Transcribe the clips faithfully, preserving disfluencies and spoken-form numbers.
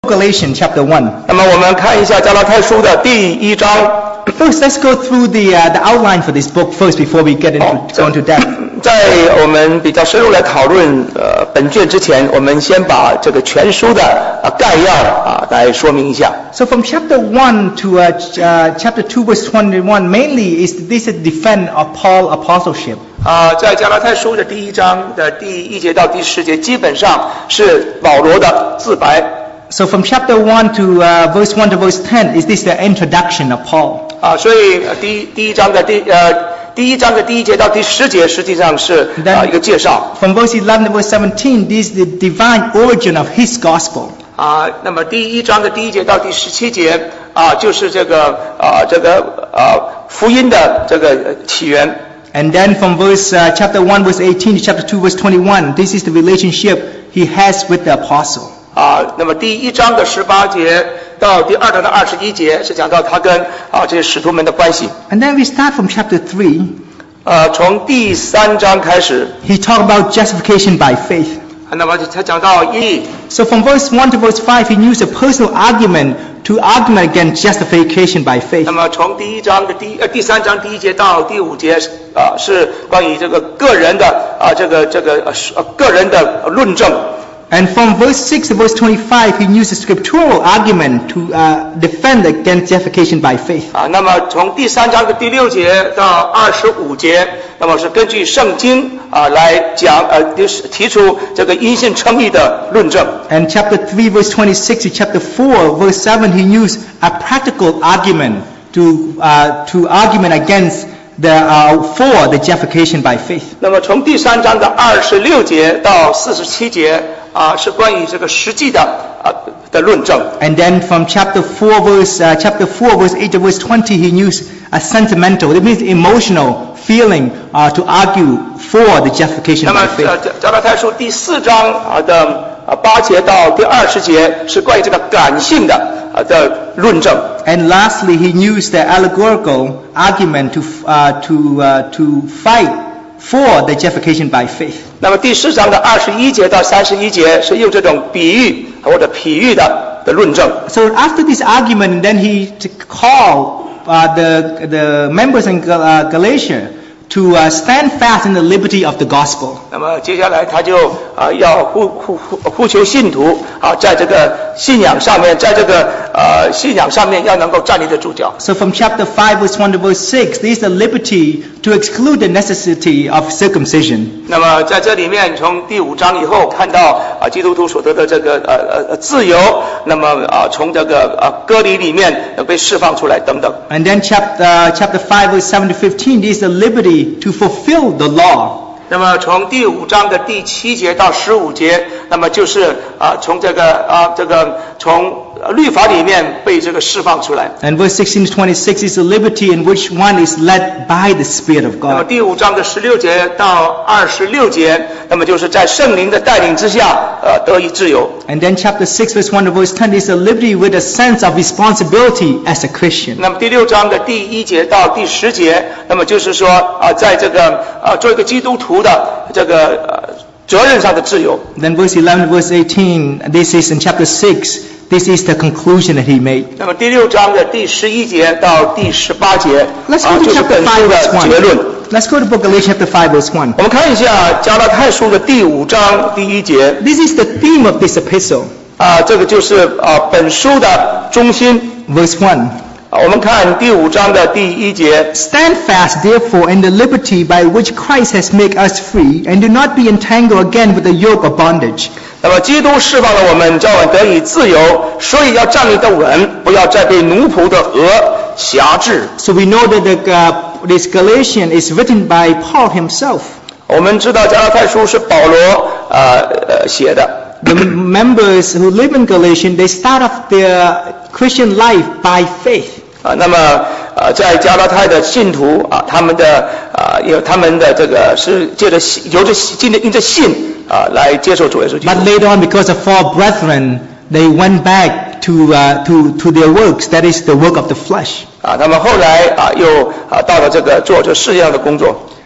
Galatians chapter one. 那么我们看一下加拉太书的第一章。 First, let's go through the uh, the outline for this book first before we get into go into depth. 在我们比较深入来讨论呃本卷之前，我们先把这个全书的呃概要啊来说明一下。 So from chapter one to uh, uh, chapter two verse twenty-one, mainly is this is defense of Paul's apostleship. 啊，在加拉太书的第一章的第一节到第十节，基本上是保罗的自白。 So from chapter one to uh, verse one to verse ten, is this the introduction of Paul? 啊，所以第一第一章的第呃第一章的第一节到第十节，实际上是啊一个介绍。 From verse eleven to verse seventeen, this is the divine origin of his gospel. 啊，那么第一章的第一节到第十七节啊，就是这个啊这个啊福音的这个起源。 And then from verse uh, chapter one verse eighteen to chapter two verse twenty-one, this is the relationship he has with the apostle. 啊，那么第一章的十八节到第二章的二十一节是讲到他跟啊这些使徒们的关系。 And then we start from chapter three. 呃，从第三章开始 He talked about justification by faith. 那么他讲到义。 So from verse one to verse five, he used a personal argument to argument against justification by faith. 那么从第一章的第呃第三章第一节到第五节啊、呃、是关于这个个人的啊、呃、这个这个呃个人的论证。 And from verse six to verse twenty-five, he used a scriptural argument to uh, defend against justification by faith. 啊，那么从第三章的第六节到二十五节，那么是根据圣经啊来讲呃提出这个因信称义的论证。 And chapter three, verse twenty-six to chapter four, verse seven, he used a practical argument to uh, to argument against the uh, for the justification by faith. 那么从第三章的二十六节到四十七节啊，是关于这个实际的啊的论证。 And then from chapter four, verse uh, chapter four, verse eight to verse twenty, he used a sentimental, that means emotional feeling uh, to argue for the justification by faith. 那么加拉太书第四章啊的啊八节到第二十节是关于这个感性的啊的论证。 And lastly, he used the allegorical argument to uh, to uh, to fight for the justification by faith. 那么第四章的二十一节到三十一节是用这种比喻或者譬喻的的论证。 So after this argument, then he called uh, the the members in Gal- uh, Galatia to uh, stand fast in the liberty of the gospel. 那么接下来他就啊要呼呼呼呼求信徒啊在这个信仰上面，在这个呃信仰上面要能够站立得住脚。 So from chapter five, verse one to verse six, there is the liberty to exclude the necessity of circumcision. 那么在这里面，从第五章以后看到啊基督徒所得的这个呃呃自由，那么啊从这个啊割礼里面被释放出来等等。 And then chapter uh, chapter five, verse seven to fifteen, there is the liberty to fulfill the law. 那么从第五章的第七节到十五节，那么就是啊从这个啊这个从律法里面被这个释放出来。 And verse sixteen to twenty-six is the liberty in which one is led by the Spirit of 那么 God. 第五章的十六节到二十六节，那么就是在圣灵的带领之下，呃得以自由。 And then chapter six, verse one to verse ten is the liberty with a sense of responsibility as a Christian. 那么第六章的第一节到第十节，那么就是说啊，在这个啊做一个基督徒的这个呃责任上的自由。 Then verse eleven to verse eighteen, this is in chapter six, this is the conclusion that he made. 那么第六章的第十一节到第十八节， Let's 啊 go to 就是 chapter 本 five, 书 verse 的结论。 one. Let's go to book Galatians chapter five, verse one. 我们看一下加拉太书的第五章第一节。 This is the theme of this epistle. 啊，这个就是啊本书的中心。 Verse one. 啊，我们看第五章的第一节。 Stand fast, therefore, in the liberty by which Christ has made us free, and do not be entangled again with the yoke of bondage. 那么基督释放了我们，叫我们得以自由，所以要站立得稳，不要再被奴仆的軛辖制。 So we know that the, uh, this Galatian is written by Paul himself. 我们知道加拉太书是保罗呃呃写的。 The members who live in Galatian, they start off their Christian life by faith. 啊，那么呃，在加拉太的信徒啊，他们的啊，有他们的这个是借着信，由着信的因着信啊来接受主耶稣基督。 But later on, because of false brethren, they went back to uh, to to their works. That is the work of the flesh. 啊，他们后来啊又啊到了这个做这世界上的工作。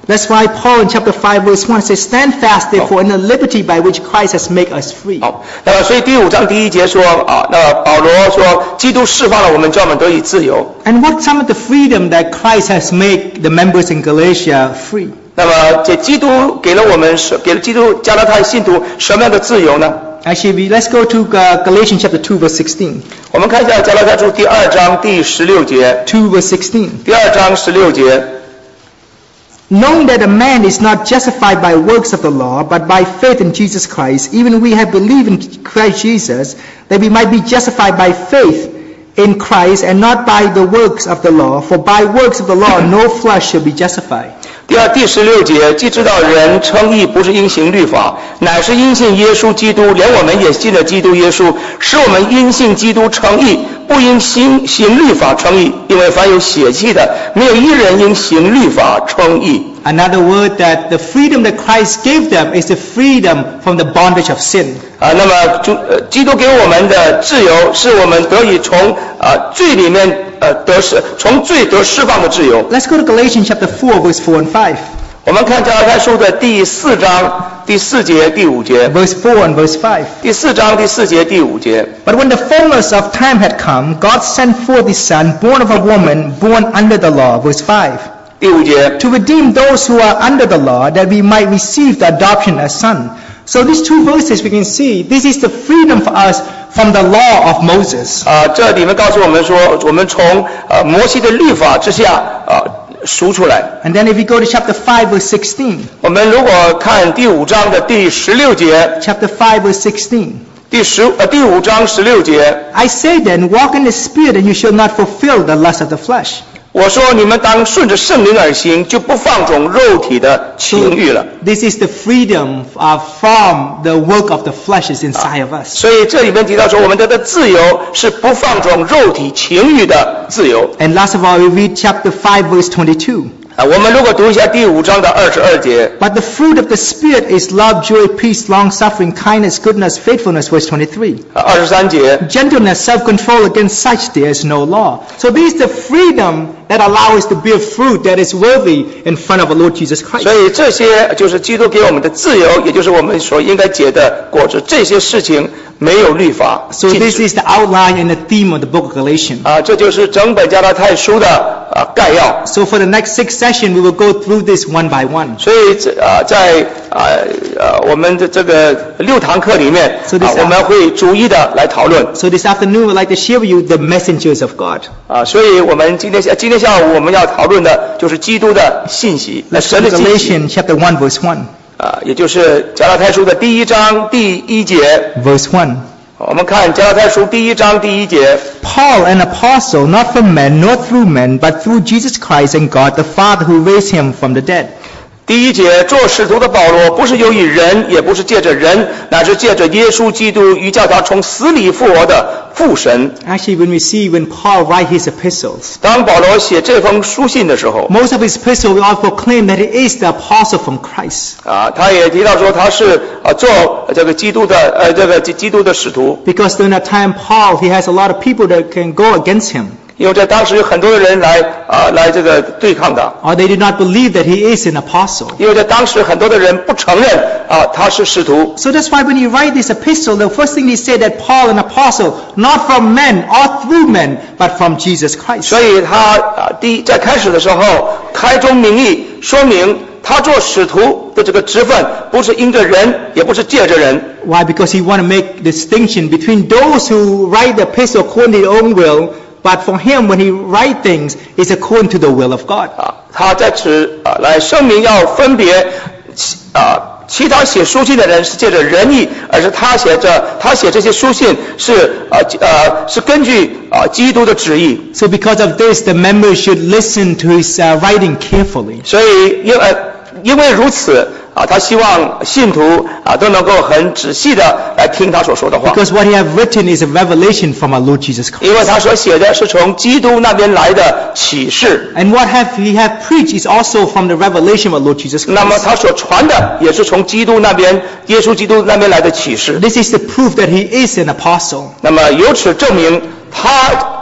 That's why Paul in chapter five verse one says, "Stand fast, therefore, in the liberty by which Christ has made us free." 好，那么所以第五章第一节说啊，那保罗说，基督释放了我们，叫我们得以自由。 And what some of the freedom that Christ has made the members in Galatia free? 那么这基督给了我们什，给了基督加拉太信徒什么样的自由呢？ Actually, we, let's go to uh, Galatians chapter two verse sixteen. 我们看一下加拉太书第二章第十六节。 two verse sixteen. 第二章十六节。 Knowing that a man is not justified by works of the law, but by faith in Jesus Christ, even we have believed in Christ Jesus, that we might be justified by faith in Christ and not by the works of the law. For by works of the law, no flesh shall be justified. 第二第十六节，既知道人称义不是因行律法，乃是因信耶稣基督，连我们也信了基督耶稣，使我们因信基督称义，不因行行律法称义，因为凡有血气的，没有一人因行律法称义。 Another word that the freedom that Christ gave them is the freedom from the bondage of sin. 啊，那么主呃，基督给我们的自由，是我们得以从啊罪里面呃得释，从罪得释放的自由。 Let's go to Galatians chapter four, verse four and five. 我们看加拉太书的第四章第四节、第五节。 Verse four and verse five. 第四章第四节、第五节。 But when the fullness of time had come, God sent forth His Son, born of a woman, born under the law. Verse five. 第五节。 To redeem those who are under the law, that we might receive the adoption as son. So these two verses we can see, this is the freedom for us from the law of Moses. 啊，这里面告诉我们说，我们从呃摩西的律法之下啊赎出来。 And then if we go to chapter five, verse sixteen. 我们如果看第五章的第十六节。 Chapter five, verse sixteen. 第十呃第五章十六节。 I say then, walk in the Spirit, and you shall not fulfill the lust of the flesh. 我说你们当顺着圣灵而行，就不放纵肉体的情欲了。 This is the freedom uh, from the work of the flesh is inside of us. 所以这里面提到说，我们得的自由是不放纵肉体情欲的自由。 And last of all, we read chapter five, verse twenty-two. 啊，我们如果读一下第五章的二十二节。 But the fruit of the Spirit is love, joy, peace, long-suffering, kindness, goodness, faithfulness, verse twenty-three. 啊，二十三节。 Gentleness, self-control, against such there is no law. So this is the freedom that allows us to bear fruit that is worthy in front of the Lord Jesus Christ. 所以这些就是基督给我们的自由，也就是我们所应该结的果子。这些事情没有律法。 So this is the outline and the theme of the book of Galatians. 啊，这就是整本加拉太书的啊概要。 So for the next six sessions, we will go through this one by one. 所以这啊在啊呃我们的这个六堂课里面， So 啊 this 我们会逐一的来讨论。 So this afternoon, we'd like to share with you the messengers of God. 啊，所以我们今天下今天下午我们要讨论的就是基督的信息，那 Let's 神 go 的 to 信息 Galatians chapter one, verse one. 啊，也就是加拉太书的第一章第一节。 Verse one. 我们看加拉太书第一章第一节。 Paul, an apostle, not from men, nor through men, but through Jesus Christ and God the Father who raised him from the dead. 第一节，做使徒的保罗不是由于人，也不是借着人，乃是借着耶稣基督与叫他从死里复活的父神。 Actually, when we see when Paul writes his epistles, 当保罗写这封书信的时候， most of his epistles will all proclaim that he is the apostle from Christ. 啊，他也提到说他是啊做这个基督的呃这个基基督的使徒， Because during that time, Paul, he has a lot of people that can go against him. 因为在当时有很多的人来啊来这个对抗他， Or they do not believe that he is an apostle. 因为在当时很多的人不承认啊他是使徒。 So that's why when he write this epistle, the first thing he said that Paul, an apostle, not from men or through men, but from Jesus Christ. 所以他啊第一在开始的时候开宗明义说明他做使徒的这个职分不是因着人，也不是借着人。 Why? Because he want to make distinction between those who write the epistle according to their own will, but for him, when he write things, it's according to the will of God. 啊，他在此啊来声明要分别啊。其他写书信的人是借着仁义，而是他写着他写这些书信是啊呃是根据啊基督的旨意。 So because of this, the members should listen to his uh, writing carefully. 所以因呃因为如此啊，他希望信徒啊都能够很仔细的来听他所说的话。 Because what he have written is a revelation from our Lord Jesus Christ. 因为他所写的是从基督那边来的启示。 And what have he have preached is also from the revelation of our Lord Jesus 那么 Christ. 他所传的也是从基督那边耶稣基督那边来的启示。 This is the proof that he is an apostle. 那么由此证明他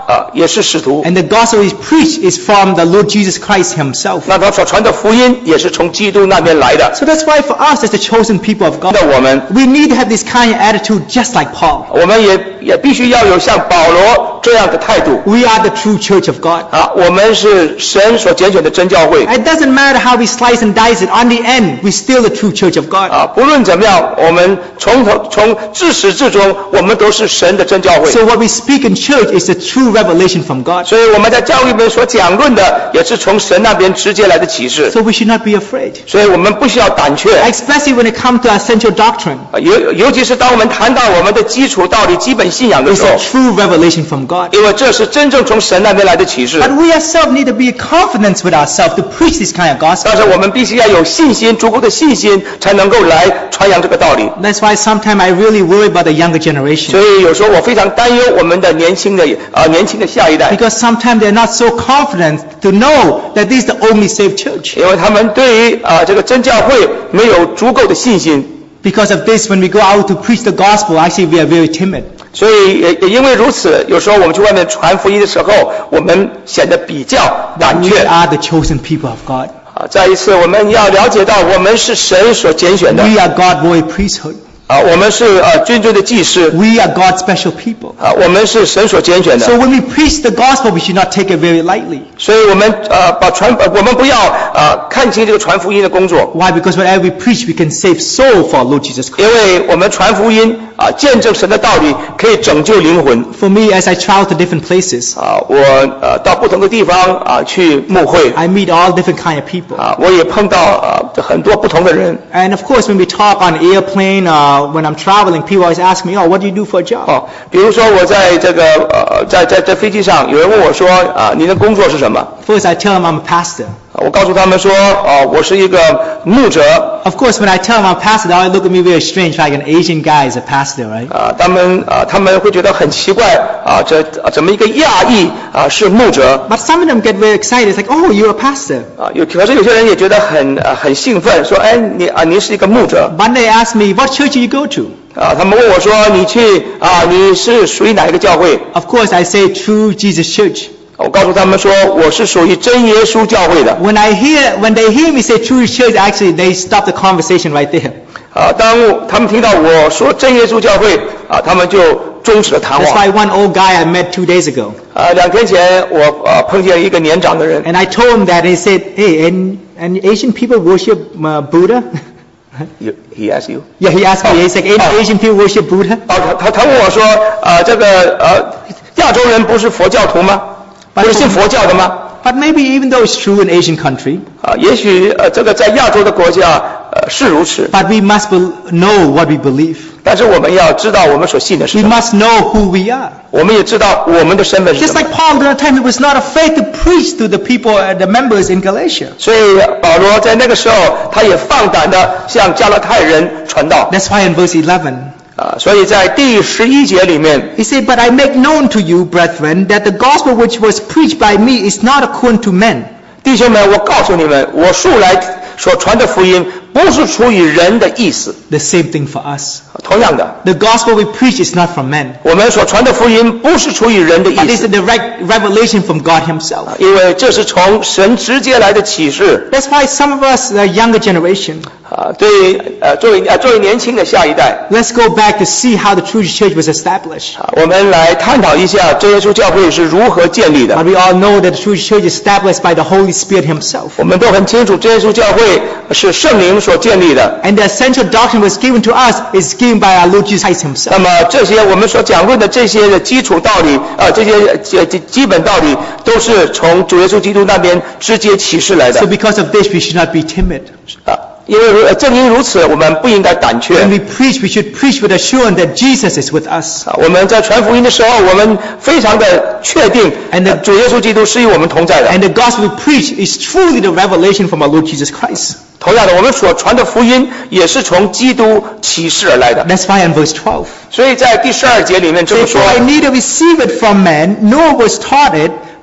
呃也是使徒， And the gospel is preached is from the Lord Jesus Christ himself. 那他所传的福音也是从基督那边来的。 So that's why for us as the chosen people of God, 那我们 we need to have this kind of attitude just like Paul. 我们也也必须要有像保罗这样的态度 We are the true church of God. 啊！我们是神所拣选的真教会 It doesn't matter how we slice and dice it. On the end, we're still the true church of God. 啊！不论怎么样，我们从头从自始至终，我们都是神的真教会。 So what we speak in church is the true revelation from God. 所以我们在教会里面所讲论的，也是从神那边直接来的启示。 So we should not be afraid. 所以我们不需要胆怯， Especially when it comes to our central doctrine. 啊尤尤其是当我们谈到我们的基础道理、基本信仰的 It's 时候 a，true revelation from God. 因为这是真正从神那边来的启示。 But we ourselves need to be confident with ourselves to preach this kind of gospel. 但是我们必须要有信心，足够的信心，才能够来传扬这个道理。 That's why sometimes I really worry about the younger generation. 所以有时候我非常担忧我们的年轻的啊、呃、年轻的下一代， Because sometimes they're not so confident to know that this is the only saved church. 因为他们对于啊、呃、这个真教会没有足够的信心， Because of this, when we go out to preach the gospel, actually we are very timid. 所以也也因为如此，有时候我们去外面传福音的时候，我们显得比较胆 We 怯。 are the chosen people of God. 啊，再一次我们要了解到，我们是神所拣选的， We are God's royal priesthood. 啊，我们是呃君尊的祭司， We are God's special people. 啊，我们是神所拣选的。 So when we preach the gospel, we should not take it very lightly. 所以我们呃把传呃我们不要呃看清这个传福音的工作， Why? Because whenever we preach, we can save soul for our Lord Jesus Christ. 因为我们传福音啊，见证神的道理，可以拯救灵魂。 For me, as I travel to different places, 啊，我呃到不同的地方啊去牧会 I meet all different kind of people. 啊，我也碰到啊很多不同的人 And of course, when we talk on airplane, uh, when I'm traveling, people always ask me, "Oh, what do you do for a job?" 哦。比如说我在这个呃在在在飞机上，有人问我说啊，您的工作是什么？ First, I tell them I'm a pastor. 我告诉他们说，哦，我是一个牧者。 Of course, when I tell them I'm a pastor, they always look at me very strange, like an Asian guy is a pastor, right? 啊，他们啊，他们会觉得很奇怪啊，这啊怎么一个亚裔啊是牧者 But some of them get very excited. It's like, "Oh, you're a pastor." 啊？有可是有些人也觉得很啊很兴奋，说，哎，你啊您是一个牧者 One day they ask me, "What church do you go to?" 啊？他们问我说，你去啊你是属于哪一个教会？ Of course, I say True Jesus Church. 我告诉他们说，我是属于真耶稣教会的。 When I hear, when they hear me say True Church, actually they stop the conversation right there. 啊，当他们听到我说真耶稣教会啊，他们就终止了谈 That's 话。 why one old guy I met two days ago, 啊，两天前我呃碰见一个年长的人， and I told him that. He said, "Hey, and and Asian people worship uh, Buddha." You, he asked you？ Yeah, he asked me. He's like, "Any Oh. Asian people worship Buddha?" 哦，他他他问我说，呃，这个呃，亚洲人不是佛教徒吗？不是信佛教的吗？ But maybe even though it's true in Asian country, 啊，也许呃，这个在亚洲的国家呃是如此， but we must be, know what we believe. 但是我们要知道我们所信的是 We 什么， must know who we are. 我们也知道我们的身份是 Just 什么。 like Paul during that time, he was not afraid to preach to the people, uh, the members in Galatia. 所以保罗在那个时候，他也放胆的向加拉太人传道 That's why in verse eleven, 啊，所以在第十一节里面， he said, "But I make known to you, brethren, that the gospel which was preached by me is not according to men." 弟兄们，我告诉你们，我素来所传的福音，不是出于人的意思。 The same thing for us. 同样的， The gospel we preach is not from men, 我们所传的福音不是出于人的 but 意 it's 思 a，direct revelation from God himself. 因为这是从神直接来的启示 That's why some of us, the younger generation, 啊。对，呃，作为呃作为年轻的下一代 let's go back to see how the true church was established. 啊，我们来探讨一下真耶稣教会是如何建立的。 But we all know that the true church is established by the Holy Spirit himself. 我们都很清楚，真耶稣教会是圣灵所建立的。 And the essential doctrine was given to us is given by our Lord Jesus Christ 那 himself. 么这些我们所讲论的这些的基础道理，啊，这些呃基基本道理，都是从主耶稣基督那边直接启示来的 So because of this, we should not be timid. 啊。因为如呃正因如此，我们不应该胆怯 When we preach, we should preach with assurance that Jesus is with us. 啊。我们在传福音的时候，我们非常的确定， And the- 呃主耶稣基督是与我们同在的。 And the gospel we preach is truly the revelation from our Lord Jesus Christ. 同样的，我们所传的福音也是从基督启示而来的。 That's why in verse twelve, 所以在第十二节里面这么 For 说 I neither receive it from men, nor was taught it,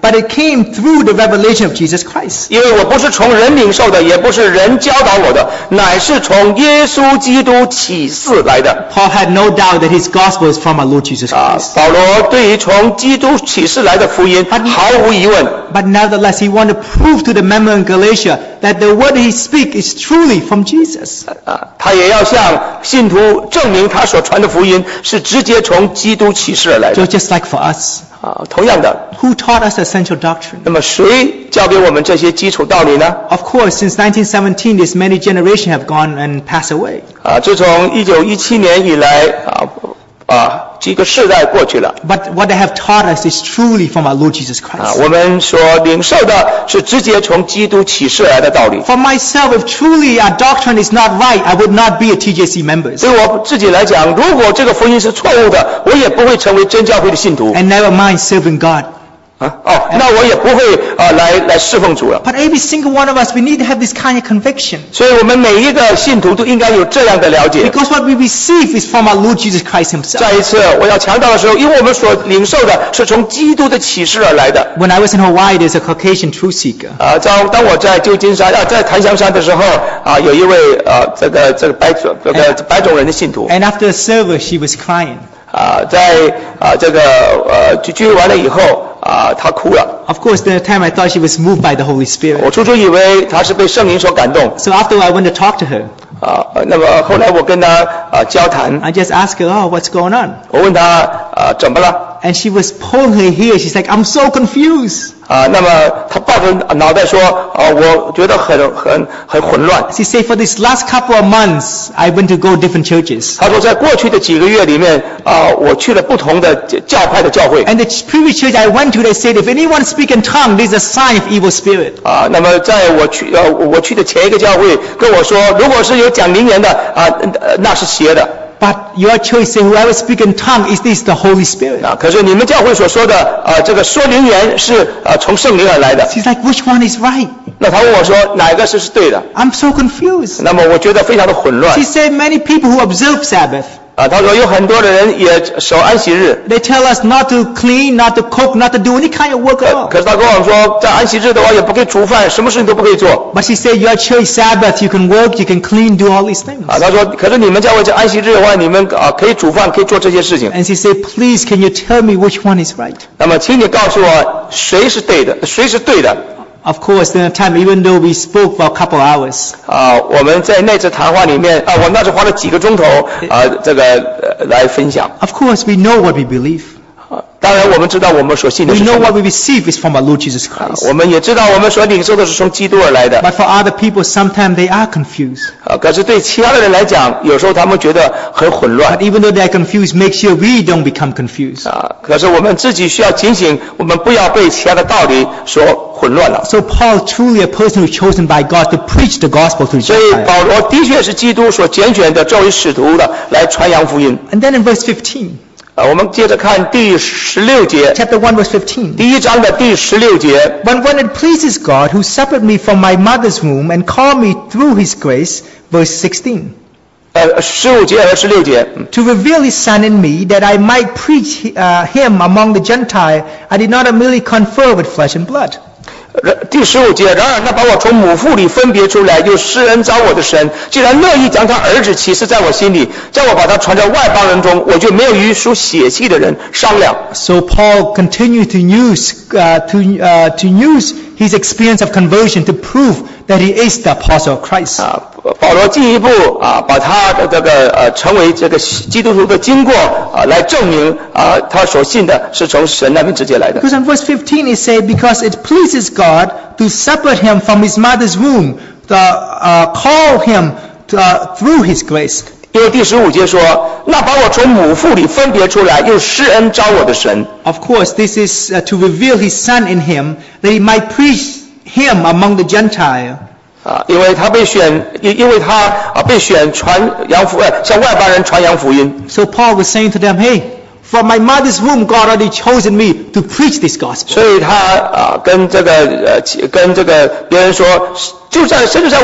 but it came through the revelation of Jesus Christ. 因为我不是从人领受的，也不是人教导我的，乃是从耶稣基督启示来的。 Paul had no doubt that his gospel is from our Lord Jesus 啊， Christ. 保罗对于从基督启示来的福音毫无疑问。 But nevertheless, he wanted to prove to the member in Galatia that the word he speaks is truly from Jesus. 啊，他也要向信徒证明他所传的福音是直接从基督启示而来 So 的。 just like for us, 啊，同样的， who taught us essential doctrine? 那么谁教给我们这些基础道理呢？ Of course, since nineteen seventeen, this many generations have gone and passed away. 啊，自从一九一七年以来，啊啊，几个世代过去了。 But what they have taught us is truly from our Lord Jesus 啊， Christ. 我们所领受的是直接从基督启示来的道理。 For myself, if truly our doctrine is not right, I would not be a T J C member. 对我自己来讲，如果这个福音是错误的，我也不会成为真教会的信徒。 And never mind serving God. 啊，哦，那我也不会啊来来侍奉主了。 But every single one of us, we need to have this kind of conviction. 所以我们每一个信徒都应该有这样的了解。 Because what we receive is from our Lord Jesus Christ himself. 再一次，我要强调的时候，因为我们所领受的是从基督的启示而来的。 When I was in Hawaii, there's a Caucasian truth seeker. 啊，当当我在旧金山啊，在檀香山的时候啊，有一位呃这个这个白种这个白种人的信徒 And after the service, she was crying. 啊，在啊这个呃聚聚会完了以后啊，他哭了。 Of course, at the time I thought she was moved by the Holy 我 Spirit. 初初以为他是被圣灵所感动 So after I went to talk to her, 啊，那么后来我跟他啊交谈， I just asked her, oh, what's going on? 我问他啊怎么了 And she was pulling her hair. She's like, I'm so confused. 啊？那么他抱着脑袋说啊，我觉得很很很混乱。 She said, for this last couple of months, I went to go different churches. 他说在过去的几个月里面啊，我去了不同的教派的教会 And the previous church I went to, they said, if anyone speak in tongue, there's a sign of evil spirit. 啊。那么在我去呃我去的前一个教会跟我说，如果是有讲灵言的啊，呃那是邪的。 But your church say, whoever speak in tongue, is this the Holy Spirit? 啊，可是你们教会所说的啊，这个说灵言是啊从圣灵而来的。 She's like, which one is right? 那他问我说哪一个是是对的？ I'm so confused. 那么我觉得非常的混乱 She said, many people who observe Sabbath, 啊。他说有很多的人也守安息日， they tell us not to clean, not to cook, not to do any kind of work at 可 all. 可是他跟我说，在安息日的话也不可以煮饭，什么事情都不可以做 But she said, your church Sabbath, you can work, you can clean, do all these things. 啊。他说，可是你们教会在安息日的话，你们啊可以煮饭，可以做这些事情。 And she said, please, can you tell me which one is right? 那么，请你告诉我谁是对的，谁是对的 Of course, during the time, even though we spoke for a couple hours, 啊？我们在那次谈话里面啊，我们那时花了几个钟头啊，这个呃来分享 of course, we know what we believe. 啊。当然，我们知道我们所信的 We 是 know 什么 what we receive is from our Lord Jesus Christ. 我们也知道我们所领受的是从基督而来的 But for other people, sometimes they are confused. 啊。可是对其他的人来讲，有时候他们觉得很混乱 But even though they're confused, make sure we don't become confused. 啊。可是我们自己需要警醒，我们不要被其他的道理所混乱了。 So Paul, truly a person who was chosen by God to preach the gospel to the 所以 Gentiles. 保罗的确是基督所拣选的作为使徒的，来传扬福音。 And then in verse fifteen, 啊，我们接着看第十六节， chapter one, verse fifteen. 第一章的第十六节。 But when it pleases God, who separated me from my mother's womb and called me through his grace, verse sixteen, 呃，十五节和十六节，嗯 to reveal his son in me, that I might preach uh, him among the Gentiles, I did not merely confer with flesh and blood. 然第十五节，然而那把我从母腹里分别出来，又施恩召我的神，既然乐意将他儿子启示在我心里，叫我把他传在外邦人中，我就没有与属血气的人商量。 So Paul continued to use uh, to uh, to use his experience of conversion to prove that he is the apostle of Christ. 啊，保罗进一步啊，把他的这个呃成为这个基督徒的经过啊，来证明啊，他所信的是从神那边直接来的。 Because in verse fifteen it said, because it pleases God to separate him from his mother's womb, to uh, call him to, uh, through his grace. 因为第十五节说，那把我从母腹里分别出来，又施恩召我的神。 Of course, this is uh, to reveal his son in him, that he might preach him among the Gentiles. 啊，因为他被选，因因为他啊被选传扬福，呃，向外邦人传扬福音。 So Paul was saying to them, hey, from my mother's womb, God already chosen me to preach this gospel. 所以他啊跟这个呃跟这个别人说，就在甚至在我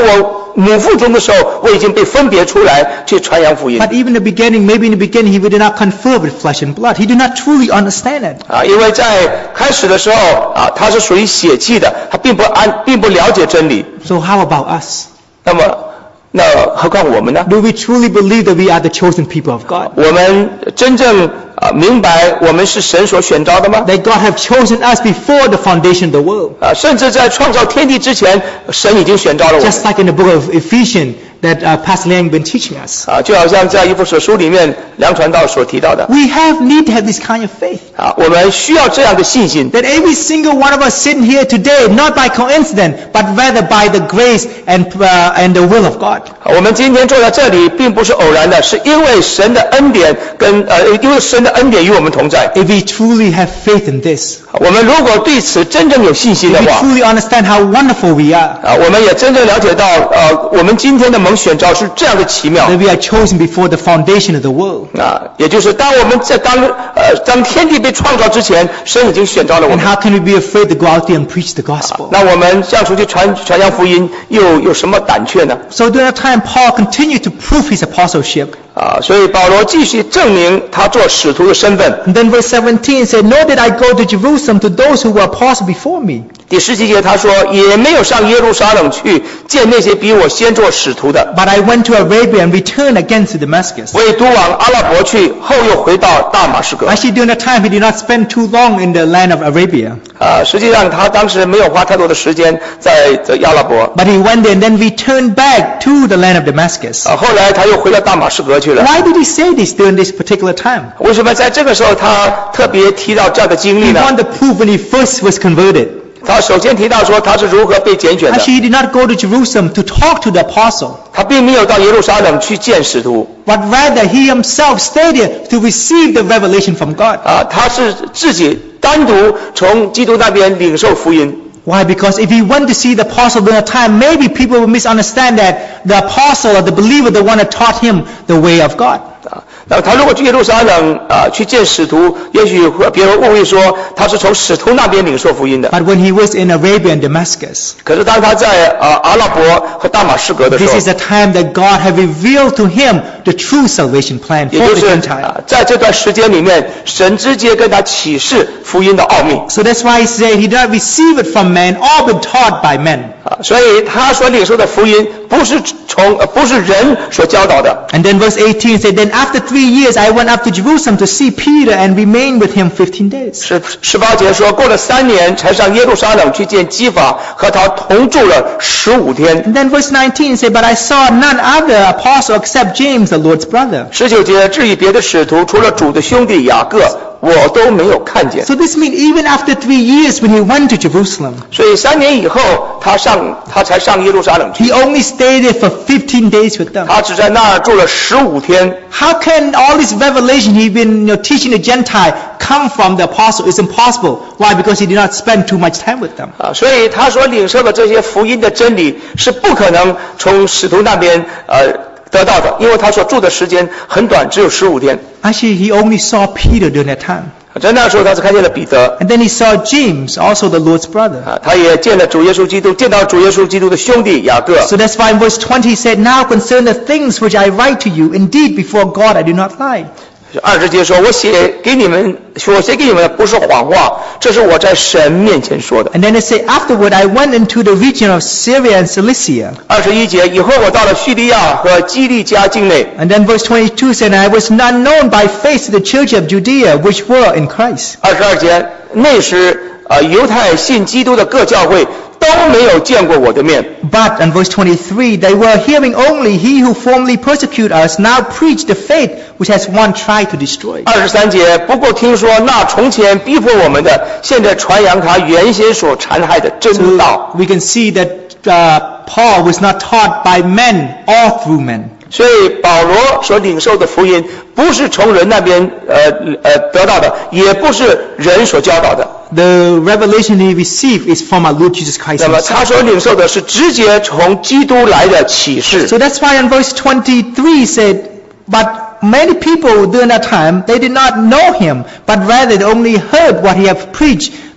母腹中的时候，我已经被分别出来去传扬福音。 But even in the beginning, maybe in the beginning, he did not confer with flesh and blood. He did not truly understand it. 啊，因为在开始的时候啊，他是属于血气的，他并不安，并不了解真理。 So how about us? 那么，那何况我们呢？ Do we truly believe that we are the chosen people of God? 我们真正啊明白我们是神所选召的吗？ That God have chosen us before the foundation of the world. 啊，甚至在创造天地之前，神已经选召了我们。 Just like in the book of Ephesians that uh, Pastor Liang been teaching us. 啊，就好像在以弗所书里面梁传道所提到的。 We have need to have this kind of faith. 啊，我们需要这样的信心。 That every single one of us sitting here today, not by coincidence, but rather by the grace and uh, and the will of God. 我们今天坐在这里，并不是偶然的，是因为神的恩典跟呃，因为神的恩典与我们同在。 If we truly have faith in this, 我们如果对此真正有信心的 if we 话， truly understand how wonderful we are, 啊，我们也真正了解到，呃，我们今天的蒙选召是这样的奇妙。 that we are chosen before the foundation of the world. 啊，也就是当我们在当呃当天地被创造之前，神已经选召了我 And 们。 how can we be afraid to go out there and preach the gospel? 那我们这样出去传传扬福音，又有什么胆怯呢？ So during that time, Paul continued to prove his apostleship. 啊，所以保罗继续证明他做使徒的身份。 And then verse seventeen said, Nor did I go to Jerusalem to those who were apostles before me. 第十七节他说，也没有上耶路撒冷去见那些比我先做使徒的， But I went to Arabia and returned again to Damascus. 为督往阿拉伯去，后又回到大马士革。 Actually, during that time, he did not spend too long in the land of Arabia. 啊，实际上他当时没有花太多的时间在这阿拉伯。 But he went there and then returned back to the land of Damascus. 啊，后来他又回到大马士革去了。 Why did he say this during this particular time? 为什么在这个时候他特别提到这样的经历 He 呢？ wanted to prove when he first was converted. 他首先提到说他是如何被拣选的， Actually, he did not go to Jerusalem to talk to the apostle, 他并没有到耶路撒冷去见使徒 but rather he himself stayed there to receive the revelation from God. 啊，他是自己单独从基督那边领受福音。 Why? Because if he went to see the apostle during that time, maybe people would misunderstand that the apostle or the believer, the one that taught him the way of God. 啊，那么他如果去耶路撒冷啊去见使徒，也许会别人误会说他是从使徒那边领受福音的。 But when he was in Arabia and Damascus, 可是当他在啊阿拉伯和大马士革的时 this 候 is，the time that God had revealed to him the true salvation plan 也 for 就 the 是 Gentile. 啊在这段时间里面，神直接跟他启示福音的奥秘 So that's why he said he did not receive it from men or been taught by men. 啊，所以他所领受的福音不是从呃不是人所教导的。 And then verse eighteen said, Then after three years I went up to Jerusalem to see Peter and remained with him fifteen days. 十十八节说，过了三年才上耶路撒冷去见基法，和他同住了十五天。 And then verse nineteen said, But I saw none other apostle except James, the Lord's brother. 十九节，至于别的使徒，除了主的兄弟雅各，我都没有看见。 So this means even after three years when he went to Jerusalem, 所以三年以后，他上他才上耶路撒冷去， he only stayed there for fifteen days with them. 他只在那儿住了十五天。 How can all this revelation he's been you know, teaching the Gentile come from the apostle? It's impossible. Why? Because he did not spend too much time with them. 啊，所以他所领受的这些福音的真理是不可能从使徒那边呃得到的，因为他所住的时间很短，只有十五天。 Actually, he only saw Peter during that time. 在那时候，他只看见了彼得， And then he saw James, also the Lord's brother. 啊，他也见了主耶稣基督，见到主耶稣基督的兄弟雅各。 So that's why in verse twenty he said, Now concerning the things which I write to you, indeed before God I do not lie. 二十节说：“我写给你们，我写给你们的不是谎话，这是我在神面前说的。” And then it said, Afterward I went into the region of Syria and Cilicia. 二十一节以后，我到了叙利亚和基利家境内。 And then verse twenty-two said, I was not known by face to the church of Judea, which were in Christ. 二十二节，那时呃犹太信基督的各教会都没有见过我的面。 But, in verse twenty-three, they were hearing only he who formerly persecuted us now preached the faith which has one tried to destroy. 二十三节，不过听说那从前逼迫我们的，现在传扬他原先所残害的真道。 So we can see that uh, Paul was not taught by men or through men. 所以保罗所领受的福音，不是从人那边呃呃得到的，也不是人所教导的。 The revelation he received is from our Lord Jesus Christ 那么 himself. 他所领受的是直接从基督来的启示。 So that's why in verse twenty-three said, But many people during that time, they did not know him, but rather they only heard what he had preached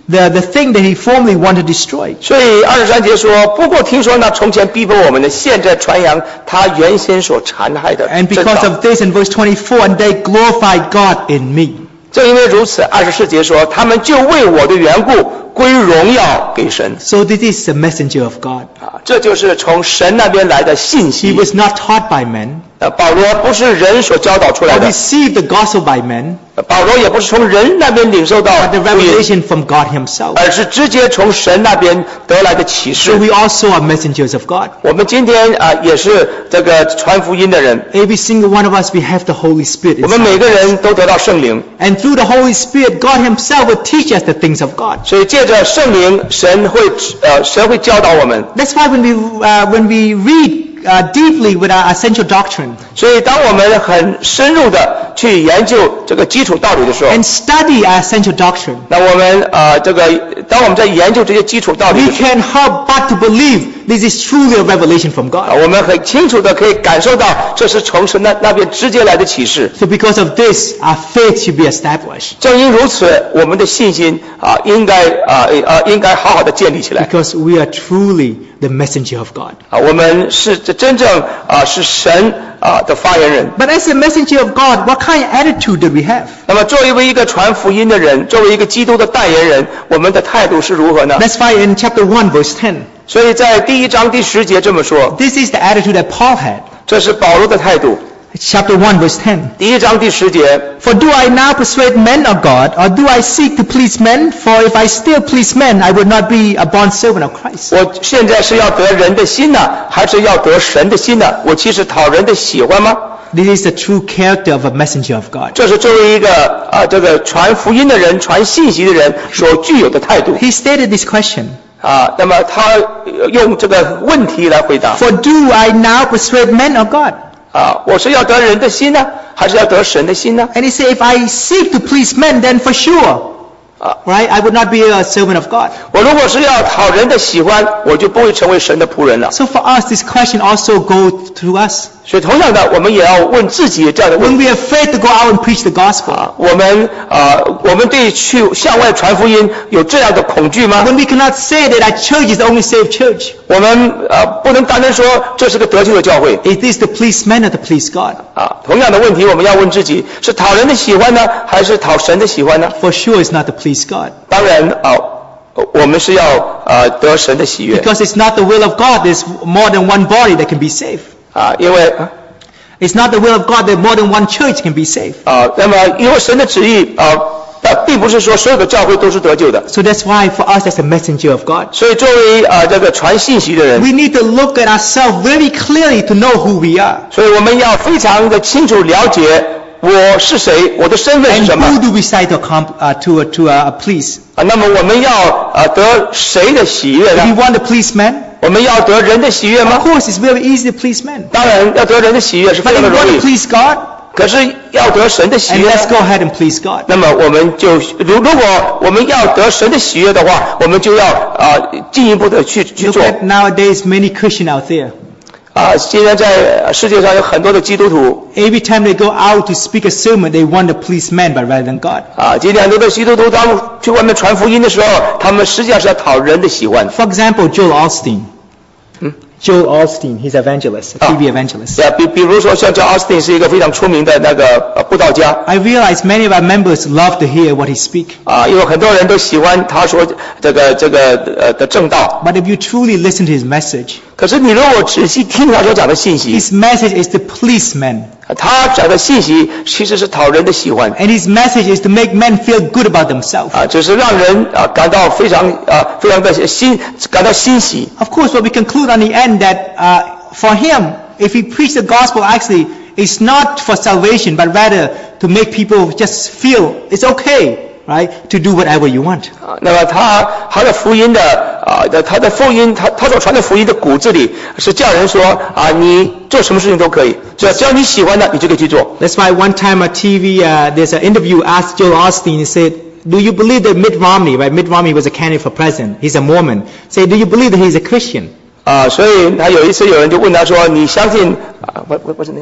the, the thing that he formerly wanted to destroy. 所以二十三节说，不过听说那从前逼迫我们的，现在传扬他原先所残害的 And 真 because 道。 of this, in verse twenty-four, and they glorified God in me. 正因为如此，二十四节说，他们就为我的缘故归荣耀给神。 So this is the messenger of God. 啊，这就是从神那边来的信 He 息。 was not taught by men, 呃，保罗不是人所教导出来 or 的， received the gospel by men, 保罗也不是从人那边领受到 but the 福音， revelation from God himself. 而是直接从神那边得来的启 So 示。 we also are messengers of God. 我们今天啊、也是这个传福音的人， Every single one of us, we have the Holy Spirit 我们每 inside. 个人都得到圣灵， And through the Holy Spirit, God himself will teach us the things of God. 所以借着圣灵，神会呃神会教导我们。 That's why when we, uh, when we read uh, deeply with our essential doctrine 所以当我们很深入的去研究这个基础道理的时候， and study our essential doctrine, 那我们呃这个当我们在研究这些基础道理 we 的时候， can help but to believe this is truly a revelation from 啊， God. 我们很清楚的可以感受到这是从神那那边直接来的启示。 So because of this, our faith should be established. 正因如此，我们的信心啊，应该啊呃应该好好的建立起来 Because we are truly the messenger of God. 啊。我们是这真正啊是神啊的发言人。 But as a messenger of God, what kind of attitude do we have? 那么作为一个传福音的人，作为一个基督的代言人，我们的态度是如何呢？ Let's find in chapter one, verse ten. 所以在第一章第十节这么说， This is the attitude that Paul had. 这是保罗的态度。 Chapter one, verse ten. 第一章第十节， For do I now persuade men of God, or do I seek to please men? For if I still please men, I would not be a bondservant of Christ. 我现在是要得人的心呢，还是要得神的心呢？我其实讨人的喜欢吗？ This is the true character of a messenger of God. 这是作为一个啊这个传福音的人、传信息的人所具有的态度 He stated this question. 啊。那么他用这个问题来回答 For do I now persuade men of God? 啊，我是要得人的心呢，还是要得神的心呢？ And he said, if I seek to please men, then for sure, 啊， right, I would not be a servant of God. 我如果是要讨人的喜欢，我就不会成为神的仆人了。 So for us, this question also goes to us. 所以同样的，我们也要问自己这样的问 When 题 we are afraid to go out and preach the gospel, 啊：我们啊，我们对去向外传福音有这样的恐惧吗？ when we cannot say that our church is the only saved church, 我们呃不能单单说这是个得救的教会 it is to please men or to please God. 啊。同样的问题，我们要问自己：是讨人的喜欢呢，还是讨神的喜欢呢？ For sure, it's not to please God. 当然啊，我们是要呃得神的喜悦 Because it's not the will of God, there's more than one body that can be saved. 啊，因为 It's not the will of God that more than one church can be saved. 啊，那么因为神的旨意啊，那并不是说所有的教会都是得救的。 So that's why for us as a messenger of God, 所以作为啊这个传信息的人， we need to look at ourselves very clearly to know who we are. 所以我们要非常的清楚了解我是谁，我的身份 And 是什么 who do we decide to, accom- uh, to, uh, to uh, please? 啊。那么我们要啊得谁的喜悦 If we 呢？ want to please men, 我们要得人的喜悦 of 吗？ course it's very easy to please men. 当然要得人的喜悦是 But 非 if 常 we 的容 want to 易， please God, 可是要得神的喜 and 悦 let's 呢， go ahead and please God. 那么我们就如如果我们要得神的喜悦的话，我们就要啊进一步的去去 Look 做 at nowadays many Christians out there. 啊。现在在世界上有很多的基督徒 Every time they go out to speak a sermon, they want to please men but rather than God. 啊，今天很多的基督徒他们去外面传福音的时候，他们实际上是要讨人的喜欢。 For example, Joel Osteen. Hmm? Joel Osteen, he's an evangelist, a T V evangelist. 啊，比比如说像叫 Austin 是一个非常出名的那个呃布道家 I realize many of our members love to hear what he speaks. 啊，因为很多人都喜欢他说这个这个呃的正道。 But if you truly listen to his message, 可是你如果仔细听他所讲的信息， his message is to please men. 他讲的信息其实是讨人的喜欢 And his message is to make men feel good about themselves. 啊，只是让人啊感到非常啊非常的欣感到欣喜。 Of course, what we conclude on the end that uh, for him, if he preached the gospel, actually, it's not for salvation, but rather to make people just feel it's okay, right, to do whatever you want. 啊，那么他他的福音的啊的他的福音，他他所传的福音的骨子里是叫人说啊，你做什么事情都可以，只要只要你喜欢的，你就可以去做。 That's why one time on T V, uh, there's an interview asked Joel Osteen, he said, do you believe that Mitt Romney, right, Mitt Romney was a candidate for president, he's a Mormon, say, do you believe that he's a Christian? 啊，所以他有一次有人就问他说，你相信啊，what what what's the name again?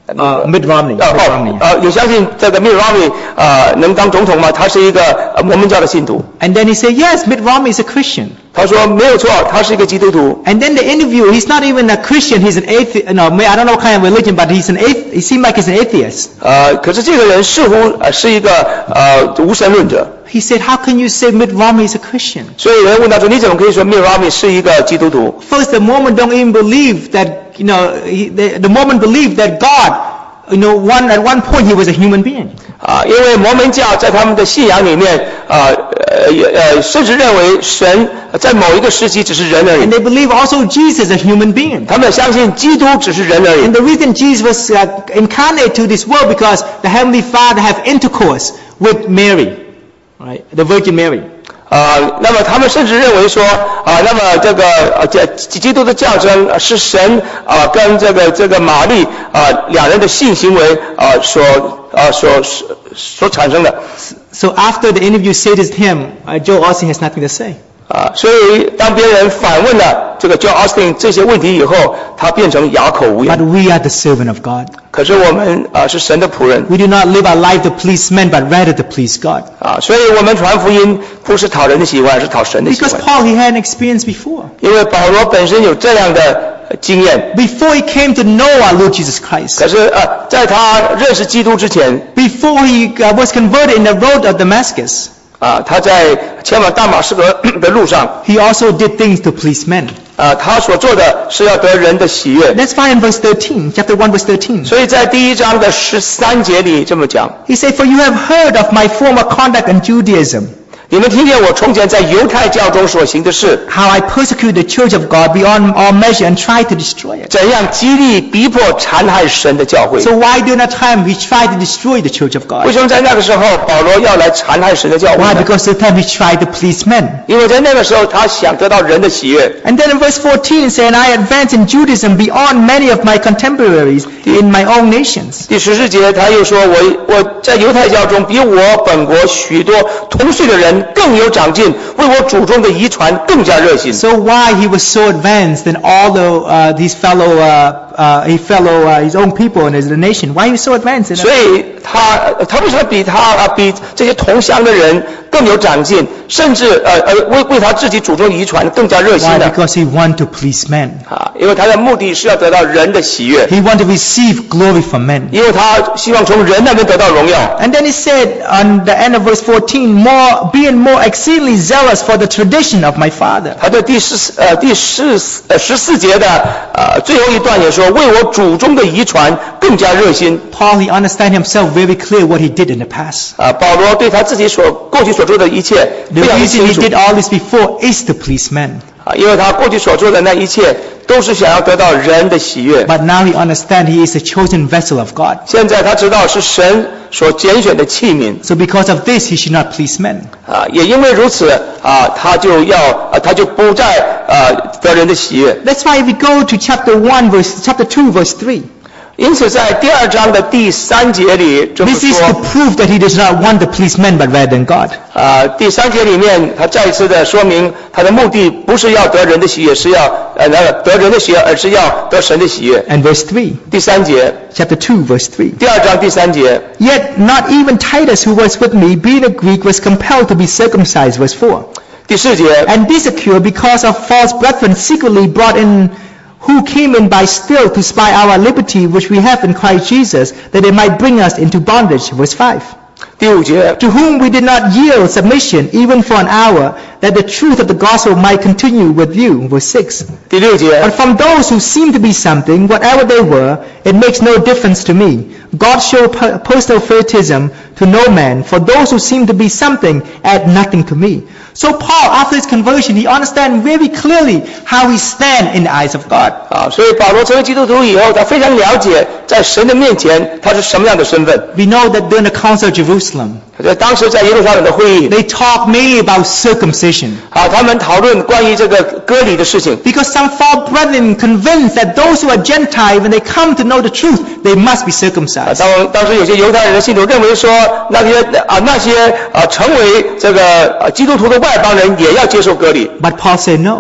呃 Mitt Romney， 呃 Mitt Romney 呃，你相信这个 Mitt Romney 呃能当总统吗？他是一个呃摩门教的信徒。 And then he said, yes, Mitt Romney is a Christian. 他说没有错，他是一个基督徒。 And then the interview, he's not even a Christian, he's an atheist. No, I don't know what kind of religion, but he's an atheist. He seemed like he's an atheist. 呃，可是这个人似乎呃是一个呃无神论者。 He said, how can you say Mitt Romney is a Christian? 所以有人问他说，你怎么可以说 Mitt Romney 是一个基督徒？ First, the Mormon don't even believe that, you know, he, the, the Mormon believe that God, you know, one at one point he was a human being. 啊，因为摩门教在他们的信仰里面，啊呃呃，甚至认为神在某一个时期只是人而已。 And they believe also Jesus is a human being. 他们相信基督只是人而已。 And the reason Jesus was uh, incarnate to this world because the Heavenly Father have intercourse with Mary, right? The Virgin Mary. 啊，那么他们甚至认为说，啊，那么这个呃，基基督的降生是神啊跟这个这个玛丽啊两人的性行为啊所啊所所所产生的。 So after the interview said to him, uh, Joel Osteen has nothing to say. 啊，所以当别人反问了这个 Joel Osteen 这些问题以后，他变成哑口无 But 言。 we are the servant of God. 可是我们啊是神的仆人 We do not live our life to please men, but rather to please God. 啊，所以我们传福音不是讨人的喜欢，是讨神的喜 Because 欢。 Paul, he had an experience before. 因为保罗本身有这样的经验， Before he came to know our Lord Jesus Christ. 可是呃，在他认识基督之前 Before he uh, was converted in the road of Damascus. 啊，他在前往大马士革的路上 He also did things to please men. 啊，他所做的是要得人的喜悦。 That's why in verse thirteen, chapter one, verse thirteen. 所以在第一章的十三节里这么讲， He said, For you have heard of my former conduct in Judaism, 你们听见我从前在犹太教中所行的事， how I persecuted the church of God beyond all measure and tried to destroy it. 怎样激励逼迫残害神的教会。 So why during that time he tried to destroy the church of 为 God? 什么在那个时候保罗要来残害神的教会 Why? 呢？ Because at the time he tried to please men. 因为在那个时候他想得到人的喜悦。 And then in verse fourteen it said, And I advanced in Judaism beyond many of my contemporaries in my own nations. 第十四节他又说，我我在犹太教中比我本国许多同岁的人更有长进，为我祖宗的遗传更加热心。 So why he was so advanced than all the uh, these fellow uh, uh, his fellow uh, his own people and his nation? Why he was so advanced? In 所以他他为什么比他啊比这些同乡的人更有长进，甚至呃呃为为他自己祖宗的遗传更加热心 Why? 呢？ Because he wanted to please men. 啊，因为他的目的是要得到人的喜悦， He wanted to receive glory from men. 因为他希望从人那边得到荣耀。 And then he said on the end of verse fourteen, more being more exceedingly zealous for the tradition of my father. 他的第十呃第十呃十四节的呃最后一段也说，为我祖宗的遗传更加热心。 Paul, he understand himself very clear what he did in the past. 啊，保罗对他自己所过去所做的一切 The 非常的 reason 清 he 楚 did all this before is to please men. 啊，因为他过去所做的那一切都是想要得到人的喜悦。 But now he understands he is a chosen vessel of God. 现在他知道是神所拣选的器皿 So because of this, he should not please men. 啊，也因为如此啊，他就要啊，他就不再啊得人的喜悦。 That's why if we go to chapter one, verse chapter two, verse three. 因此，在第二章的第三节里这么 This is 说 to prove that he does not want to please men, but rather than God. 啊，第三节里面他再一次的说明，他的目的不是要得人的喜悦，是要呃那个得人的喜悦，而是要得神的喜悦。 And verse three, 第三节， chapter two, verse three. 第二章第三节， Yet not even Titus, who was with me, being a Greek, was compelled to be circumcised. Verse four. 第四节， And this occurred because of false brethren secretly brought in, who came in by stealth to spy our liberty which we have in Christ Jesus, that they might bring us into bondage. Verse five. 第五节， To whom we did not yield submission even for an hour, that the truth of the gospel might continue with you. Verse six. 第六节 But，from those who seem to be something, whatever they were, it makes no difference to me. God showed per- personal favoritism to no man, for those who seem to be something add nothing to me. So Paul, after his conversion, he understands very clearly how he stands in the eyes of God. 啊，所以保罗成为基督徒以后，他非常了解在神的面前他是什么样的身份。 We know that during the Council of Jerusalem, 在当时在耶路撒冷的会议 they talk mainly about circumcision. 啊，他们讨论关于这个割礼的事情。 Because some false brethren convinced that those who are Gentile, when they come to know the truth, they must be 啊， circumcised. 当当时有些犹太人的信徒认为说，那些啊那些啊成为这个啊基督徒的外邦人也要接受割礼。 But Paul said no.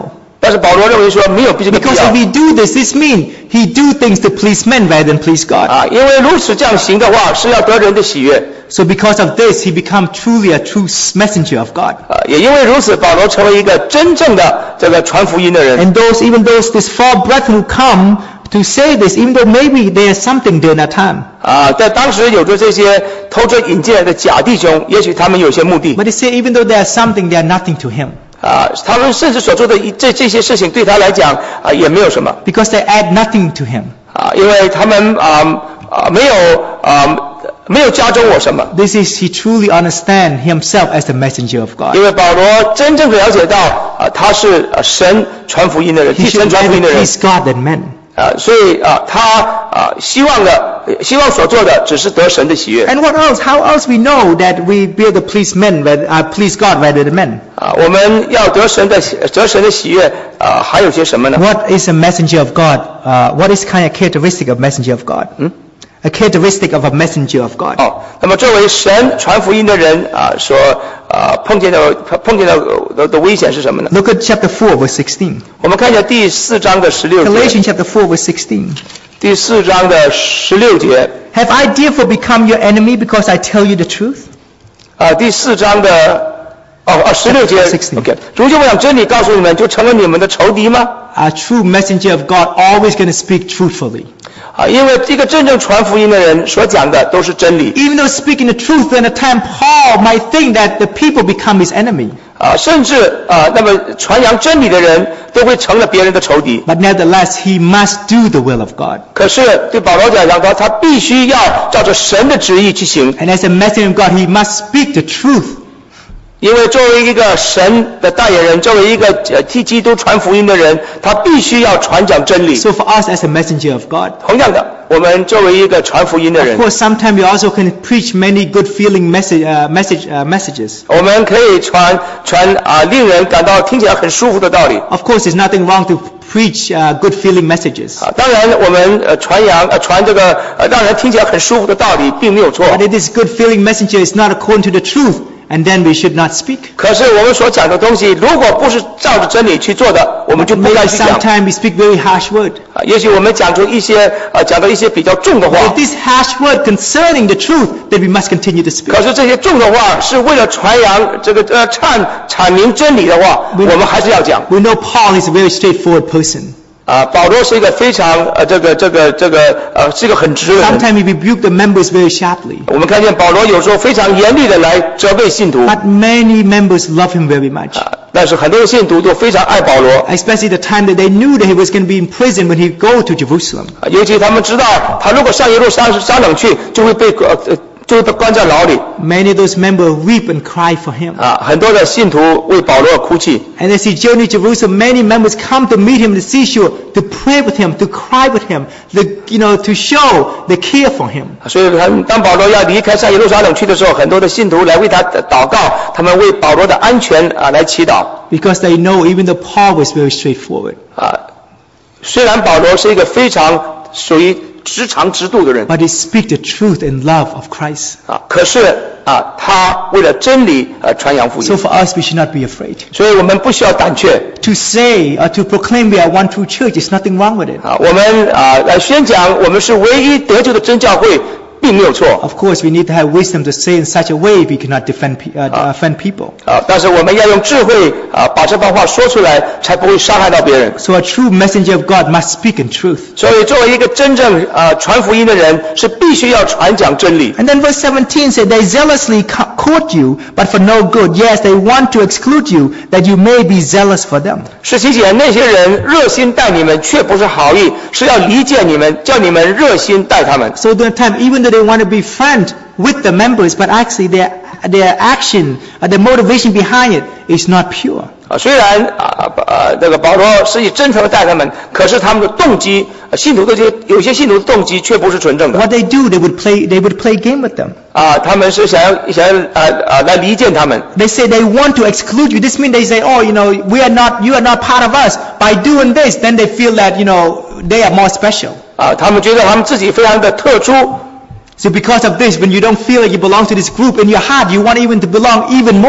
但是保罗认为说没有这个必 Because 要 if he do this, this means he do things to please men rather than please God. 啊，因为如此这样行的话是要得人的喜悦。 So because of this, he become truly a true messenger of God. 啊，也因为如此，保罗成为一个真正的这个传福音的人。 And those, even those, these false brethren who come to say this, even though maybe there's something during that time. 啊，在当时有着这些偷着引进来的假弟兄，也许他们有些目的。 But they say even though there's something, they are nothing to him. 啊，他们甚至所做的一这这些事情对他来讲啊也没有什么。 Because they add nothing to him. 啊，因为他们啊啊没有啊没有加增我什么。 This is he truly understand himself as the messenger of God. 因为保罗真正的了解到啊他是啊神传福音的人， He 替神 should 传福音的 rather 人。 please God than men. 啊，所以啊他啊希望的希望所做的只是得神的喜悦。 And what else? How else we know that we be able to please men, rather, uh, please God rather than men? 啊，我们要得神的得神的喜悦啊，还有些什么呢？ What is a messenger of God? Uh, what is kind of characteristic of messenger of God? 嗯 A characteristic of a messenger of God. 哦，那么作为神传福音的人啊，所啊碰见的碰见的的的危险是什么呢？ Look at chapter four, verse sixteen. 我们看一下第四章的十六节。 Galatians chapter four, verse sixteen. 第四章的十六节 Have I therefore become your enemy because I tell you the truth? 啊，第四章的哦哦十六节 sixteen. ，OK， 如今我讲真理告诉你们，就成了你们的仇敌吗？ A true messenger of God always going to speak truthfully. 啊，因为这个真正传福音的人所讲的都是真理 Even though speaking the truth, then at time Paul might think that the people become his enemy. 啊，甚至啊，那么传扬真理的人都会成了别人的仇敌。 But nevertheless, he must do the will of God. 可是对保罗讲说，他必须要照着神的旨意去行， And as a messenger of God, he must speak the truth. 因为作为一个神的代言人，作为一个呃替基督传福音的人，他必须要传讲真理。 So for us as a messenger of God, 同样的，我们作为一个传福音的 of 人， course, sometimes we also can preach many good feeling message, uh, message, uh, messages. 我们可以传传啊令人感到听起来很舒服的道理 Of course, there's nothing wrong to preach uh, good feeling messages. 啊。当然，我们呃传扬呃传这个呃让人听起来很舒服的道理，并没有错。 But if this good feeling messenger is not according to the truth, and then we should not speak. 可是我们所讲的东西，如果不是照着真理去做的，我们就不 Maybe 该去讲。 sometimes we speak very harsh word. 啊，也许我们讲出一些呃讲到一些比较重的话 If，this harsh word concerning the truth, then we must continue to speak. 可是这些重的话是为了传扬这个呃阐阐明真理的话，我们还是要讲。 We know Paul is a very straightforward person. 啊，保罗是一个非常呃这个这个这个呃是一个很直的人。 Sometimes he rebuked the members very sharply. 我们看见保罗有时候非常严厉的来责备信徒， But many members love him very much. 啊，但是很多的信徒都非常爱保罗， Especially the time that they knew that he was going to be in prison when he go to Jerusalem. 啊尤其他们知道他如果上耶路撒撒冷去，就会被呃呃就会被关在牢里。 Many of those members weep and cry for him. 啊，很多的信徒为保罗而哭泣。 And as he journeyed to Jerusalem, many members come to meet him at the seashore to pray with him, to cry with him, to, you know, to show they care for him. 所以他们当保罗要离开上耶路撒冷去的时候，很多的信徒来为他祷告，他们为保罗的安全啊来祈祷。 Because they know even though Paul was very straightforward. 啊，虽然保罗是一个非常属于直肠直肚的人 But he speak the truth and love of Christ. 啊，可是啊，他为了真理而传扬福 So 音， for us, we should not be afraid. 所以我们不需要胆怯 To say or to proclaim we are one true church, there's nothing wrong with it. 啊。我们啊来宣讲我们是唯一得救的真教会，并没有错 Of course, we need to have wisdom to say in such a way we cannot defend, pe- uh, offend people. 啊，但是我们要用智慧啊把这番话说出来，才不会伤害到别人。 So a true messenger of God must speak in truth. 所以，作为一个真正啊传福音的人，是必须要传讲真理。 And then verse seventeen said, They zealously co- court you, but for no good. Yes, they want to exclude you, that you may be zealous for them. 十七节，那些人热心待你们，却不是好意，是要离间你们，叫你们热心待他们。 So during time, even though they want to be friend with the members, but actually their, their action, uh, the motivation behind it is not pure. 啊，虽然啊呃这个保罗是以真诚的待他们，可是他们的动机，呃信徒的这些有些信徒的动机却不是纯正的。 What they do, they would play, they would play game with them. 啊，他们是想要想要啊啊来离间他们。 They say they want to exclude you. This means they say, oh, you know, we are not, you are not part of us. By doing this, then they feel that, you know, they are more special. 啊，他们觉得他们自己非常的特殊。 So because of this, when you don't feel like you belong to this group, in your heart, you want even to belong even more.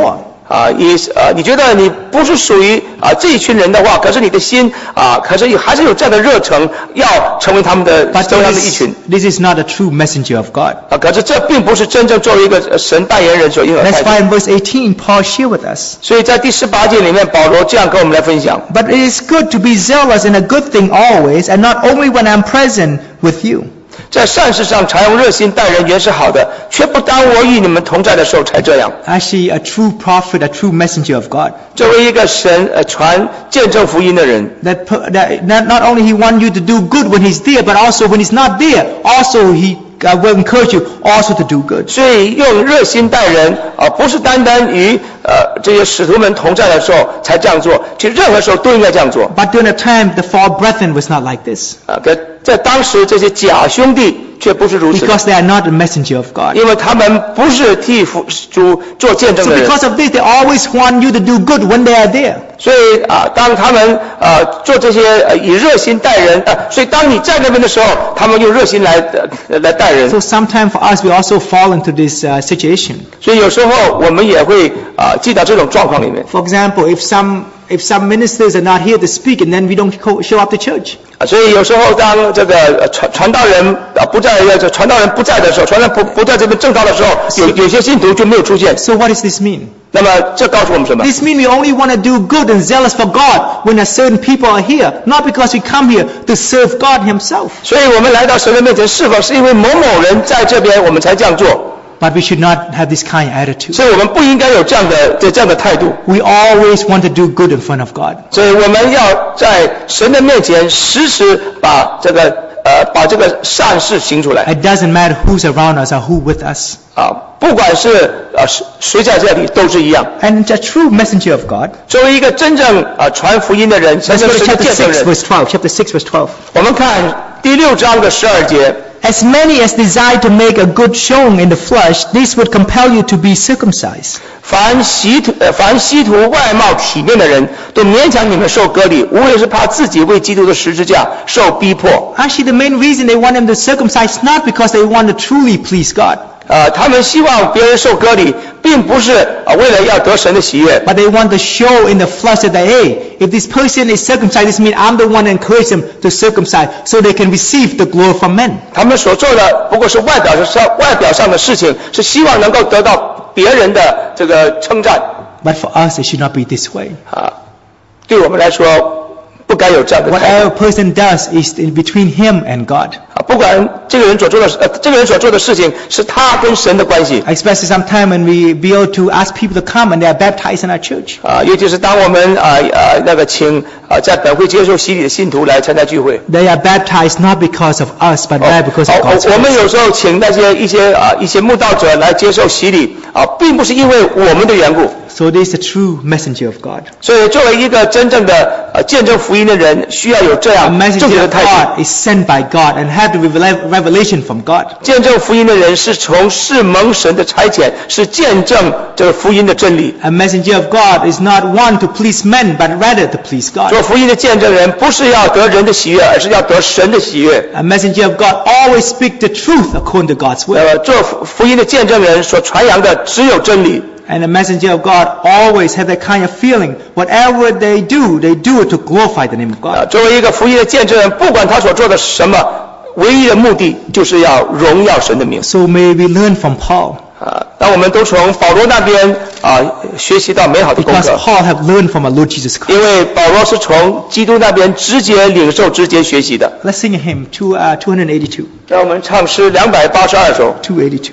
啊，你啊，你觉得你不是属于啊这一群人的话，可是你的心啊，可是还是有这样的热诚，要成为他们的这样的一群。 This is not a true messenger of God. 啊，可是这并不是真正作为一个神代言人所应有的态 That's 度。 why in verse eighteen, Paul shared with us. 所以在第十八节里面，保罗这样跟我们来分享。 But it is good to be zealous in a good thing always, and not only when I'm present with you. 在善事上常用热心待人原是好的，却不当我与你们同在的时候才这样。 Actually, a true prophet, a true messenger of God. 作为一个神呃传见证福音的人， That, that not, not only he wants you to do good when he's there, but also when he's not there, also he uh, will encourage you also to do good. 所以用热心待人啊、呃，不是单单与呃这些使徒们同在的时候才这样做，其实任何时候都应该这样做。 But during the time, the false brethren was not like this. 啊，可在当时这些假兄弟却不是如此， Because they are not a messenger of God. 因为他们不是替主做见证 So 的人。 because of this, they always want you to do good when they are there. 所以啊，当他们呃做这些呃以热心待人，呃，所以当你在那边的时候，他们用热心来呃来待人。 So sometimes for us, we also fall into this uh, situation. 所以有时候我们也会啊进到这种状况里面。 For example, if some if some ministers are not here to speak, and then we don't co- show up to church. 啊，所以有时候当这个呃传传道人啊不在，这传道人不在的时候，传道人不不在这边正道的时候，有有些信徒就没有出现。 So what does this mean? 那么这告诉我们什么？ This means we only want to do good and zealous for God when a certain people are here, not because we come here to serve God Himself. 所以我们来到神的面前，是否是因为某某人在这边，我们才这样做？ But we should not have this kind of attitude. 所以我们不应该有这样的这这样的态度。 We always want to do good in front of God. 所以我们要在神的面前时时把这个呃把这个善事行出来 It doesn't matter who's around us or who with us. 啊，不管是呃谁在这里都是一样。 And a true messenger of God. 作为一个真正啊传福音的人，真 Let's 正 go to 神的 chapter 见证 six, 人。 verse twelve. Chapter six, verse twelve. 我们看第六章的十二节。 As many as desire to make a good showing in the flesh, this would compel you to be circumcised. 凡希图呃凡希图外貌体面的人，都勉强你们受割礼，无非是怕自己为基督的十字架受逼迫。 Actually, the main reason they want them to circumcise is not because they want to truly please God, 呃，他们希望别人受割礼，并不是啊、呃、为了要得神的喜悦， but they want to show in the flesh that, hey, if this person is circumcised, this means I'm the one that encourage them to circumcise so they can receive the glory from men. 他们所做的不过是外表上外表上的事情，是希望能够得到别人的这个称赞 But for us, it should not be this way. 啊。对我们来说，不该有这样的态 Whatever 度 person does is in between him and God. 啊。不管这个人所做的呃这个人所做的事情是他跟神的关系 Especially sometime when we be able to ask people to come and they are baptized in our church. 啊，尤其是当我们啊啊那个请啊在本会接受洗礼的信徒来参加聚会。 They are baptized not because of us, but rather because of 哦 God's 我们 grace. 有时候请那些一些啊一些慕道者来接受洗礼啊，并不是因为我们的缘故。 So this is the true messenger of God. 所以，作为一个真正的呃见证福音的人，需要有这 A 样正 messenger 确的 of 态度。 God is sent by God and have the revela- revelation from God. 见证福音的人是从是蒙神的差遣，是见证这个福音的真理。 A messenger of God is not one to please men, but rather to please 做 God. 福音的见证人，不是要得人的喜悦，而是要得神的喜悦。 A messenger of God always speak the truth according to God's 那 will. 么，做福福音的见证人所传扬的只有真理。 And the messenger of God always have that kind of feeling. Whatever they do, they do it to glorify the name of 啊， God. 作为一个福音的见证人，不管他所做的是什么，唯一的目的就是要荣耀神的名。 So may we learn from Paul. 啊，那我们都从保罗那边啊学习到美好的功 Because 课， Paul have learned from our Lord Jesus Christ. 因为保罗是从基督那边直接领受、直接学习的。 Let's sing a hymn, two, uh, two eighty-two. 让我们唱诗两百八十二首， two eighty-two.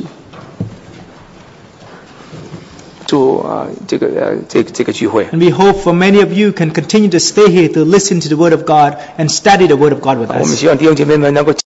祝啊这个呃这个这个聚会。 And we hope for many of you can continue to stay here to listen to the Word of God and study the Word of God with 我们 us. 希望弟兄姐妹们能够